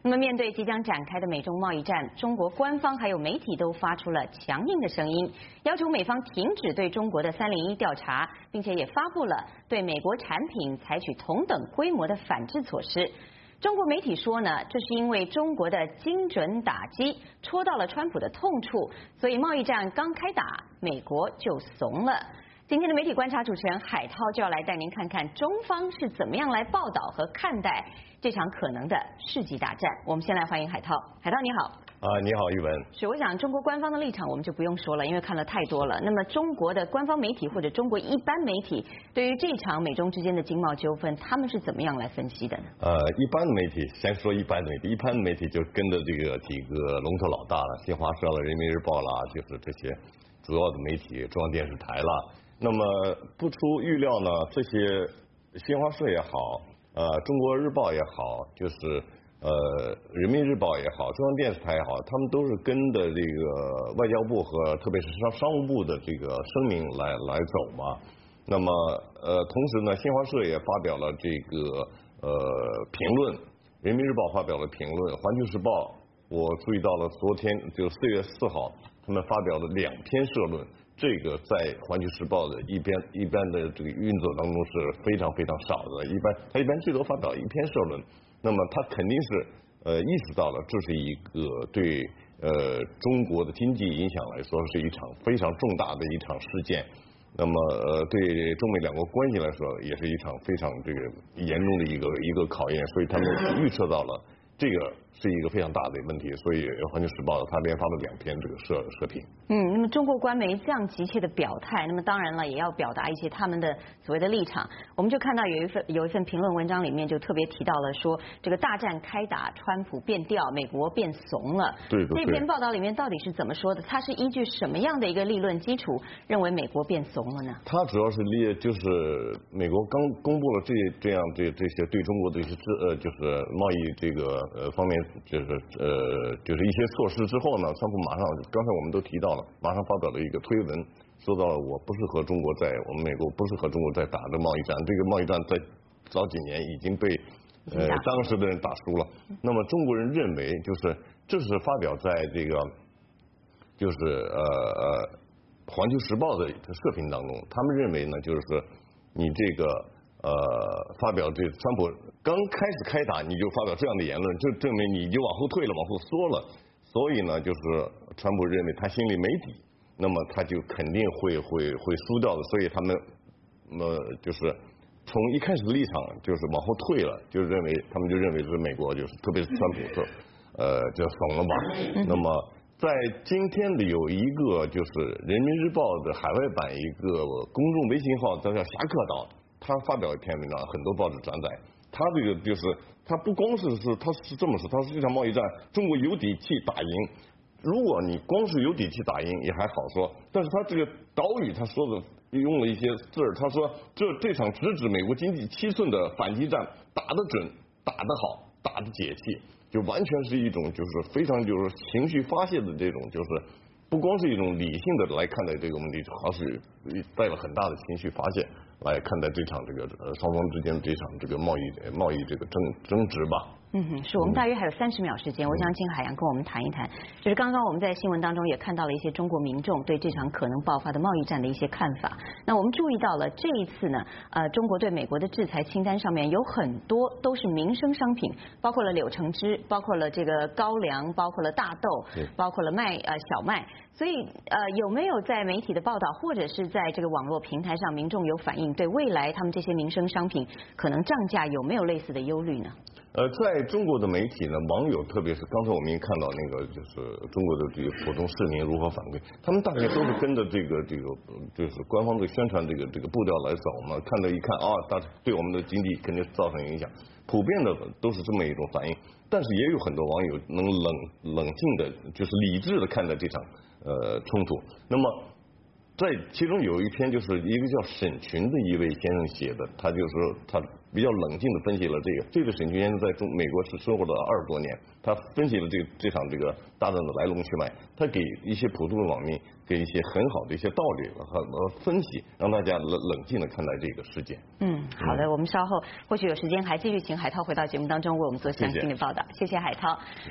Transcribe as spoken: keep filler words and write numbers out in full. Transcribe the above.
那么，面对即将展开的美中贸易战，中国官方还有媒体都发出了强硬的声音，要求美方停止对中国的三零一调查，并且也发布了对美国产品采取同等规模的反制措施。中国媒体说呢，这是因为中国的精准打击戳到了川普的痛处，所以贸易战刚开打，美国就怂了。今天的媒体观察主持人海涛就要来带您看看中方是怎么样来报道和看待这场可能的世纪大战。我们先来欢迎海涛，海涛你好。 啊，你好，玉文。 是，我想中国官方的立场我们就不用说了，因为看了太多了。那么中国的官方媒体或者中国一般媒体对于这场美中之间的经贸纠纷，他们是怎么样来分析的呢？ 呃，一般的媒体，先说一般的媒体，一般的媒体就跟着这个几个龙头老大了，新华社了、人民日报啦，就是这些主要的媒体，中央电视台啦。那么不出预料呢，这些新华社也好，呃，中国日报也好，就是呃，人民日报也好，中央电视台也好，他们都是跟着这个外交部和特别是商商务部的这个声明来来走嘛。那么呃，同时呢，新华社也发表了这个呃评论，人民日报发表了评论，环球时报我注意到了，昨天就四月四号，他们发表了两篇社论。这个在环球时报的一边一般的这个运作当中是非常非常少的，一般他一般最多发表一篇社论，那么他肯定是呃意识到了这是一个对呃中国的经济影响来说是一场非常重大的一场事件，那么呃对中美两国关系来说也是一场非常这个严重的一个一个考验，所以他们预测到了这个是一个非常大的问题，所以环球时报它连发了两篇这个社社评。 嗯，那么中国官媒这样急切的表态，那么当然了，也要表达一些他们的所谓的立场。我们就看到有一份有一份评论文章里面就特别提到了说，这个大战开打，川普变调，美国变怂了。 对对对。 这篇报道里面到底是怎么说的？它是依据什么样的一个理论基础认为美国变怂了呢？ 它主要是立就是美国刚公布了这这样这这些对中国的一些制呃就是贸易这个呃方面就是呃就是一些措施之后呢，川普马上刚才我们都提到了。马上发表了一个推文，说到了我不是和中国在我们美国不是和中国在打这贸易战，这个贸易战在早几年已经被呃当时的人打输了。那么中国人认为就是这是发表在这个就是呃呃环球时报的社评当中，他们认为呢就是说你这个呃发表这川普刚开始开打你就发表这样的言论，就证明你就往后退了，往后缩了。所以呢，就是川普认为他心里没底，那么他就肯定会会会输掉的。所以他们呃就是从一开始的立场就是往后退了，就认为他们就认为是美国就是特别是川普说呃就怂了吧。那么在今天的有一个就是人民日报的海外版一个公众微信号，叫侠客岛，他发表一篇文章，很多报纸转载。他这个就是，他不光是是，他是这么说，他说这场贸易战中国有底气打赢。如果你光是有底气打赢也还好说，但是他这个岛屿他说的用了一些字儿，他说这这场直指美国经济七寸的反击战打得准，打得好，打得解气，就完全是一种就是非常就是情绪发泄的这种就是。不光是一种理性的来看待这个问题，而是带了很大的情绪发泄来看待这场这个呃双方之间的这场这个贸易贸易这个争争执吧。 嗯哼，是我们大约还有三十秒时间，我想请海洋跟我们谈一谈，就是刚刚我们在新闻当中也看到了一些中国民众对这场可能爆发的贸易战的一些看法。那我们注意到了这一次呢，呃，中国对美国的制裁清单上面有很多都是民生商品，包括了柳橙汁，包括了这个高粱，包括了大豆，包括了麦呃小麦。所以呃，有没有在媒体的报道或者是在这个网络平台上，民众有反映对未来他们这些民生商品可能涨价有没有类似的忧虑呢？ 呃，在中国的媒体呢，网友特别是刚才我们也看到那个，就是中国的这个普通市民如何反馈，他们大概都是跟着这个这个就是官方的宣传这个这个步调来走嘛。看到一看啊，大对我们的经济肯定造成影响，普遍的都是这么一种反应。但是也有很多网友能冷冷静的，就是理智的看待这场呃冲突。那么在其中有一篇就是一个叫沈群的一位先生写的，他就是他比较冷静的分析了这个。这个沈群先生在中美国是生活了二十多年，他分析了这个这场这个大战的来龙去脉，他给一些普通的网民给一些很好的一些道理和分析，让大家冷冷静的看待这个事件。 嗯，好的，我们稍后或许有时间还继续请海涛回到节目当中为我们做详细的报道。谢谢海涛。